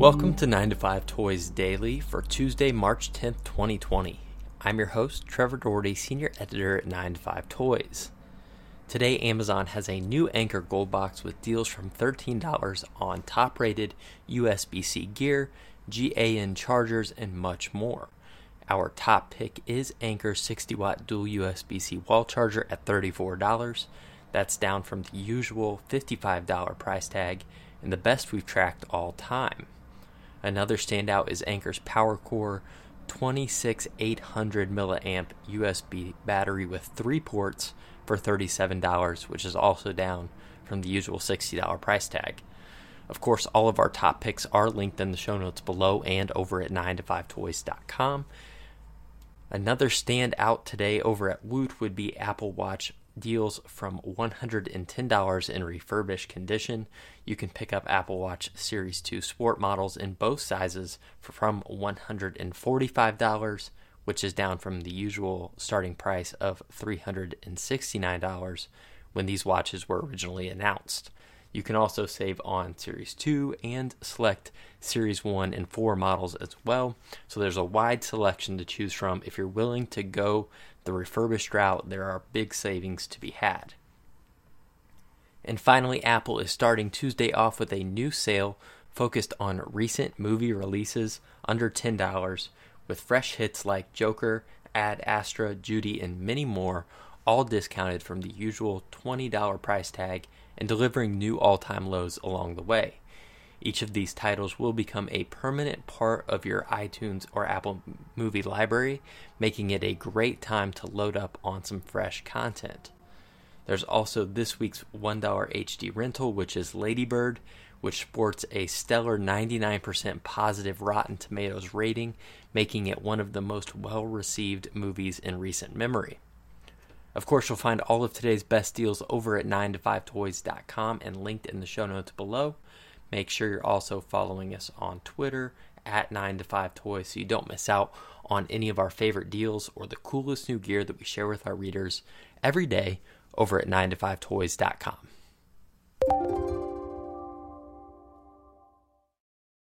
Welcome to 9 to 5 Toys Daily for Tuesday, March 10th, 2020. I'm your host, Trevor Doherty, Senior Editor at 9 to 5 Toys. Today, Amazon has a new Anker Gold Box with deals from $13 on top-rated USB-C gear, GAN chargers, and much more. Our top pick is Anker's 60-watt dual USB-C wall charger at $34. That's down from the usual $55 price tag, and the best we've tracked all time. Another standout is Anker's PowerCore 26800 milliamp USB battery with 3 ports for $37, which is also down from the usual $60 price tag. Of course, all of our top picks are linked in the show notes below and over at 9to5toys.com. Another standout today over at Woot would be Apple Watch deals from $110 in refurbished condition. You can pick up Apple Watch Series 2 Sport models in both sizes from $145, which is down from the usual starting price of $369 when these watches were originally announced. You can also save on Series 2 and select Series 1 and 4 models as well. So there's a wide selection to choose from. If you're willing to go the refurbished route, there are big savings to be had. And finally, Apple is starting Tuesday off with a new sale focused on recent movie releases under $10 with fresh hits like Joker, Ad Astra, Judy, and many more, all discounted from the usual $20 price tag and delivering new all-time lows along the way. Each of these titles will become a permanent part of your iTunes or Apple movie library, making it a great time to load up on some fresh content. There's also this week's $1 HD rental, which is Lady Bird, which sports a stellar 99% positive Rotten Tomatoes rating, making it one of the most well-received movies in recent memory. Of course, you'll find all of today's best deals over at 9to5toys.com and linked in the show notes below. Make sure you're also following us on Twitter at 9to5toys so you don't miss out on any of our favorite deals or the coolest new gear that we share with our readers every day over at 9to5toys.com.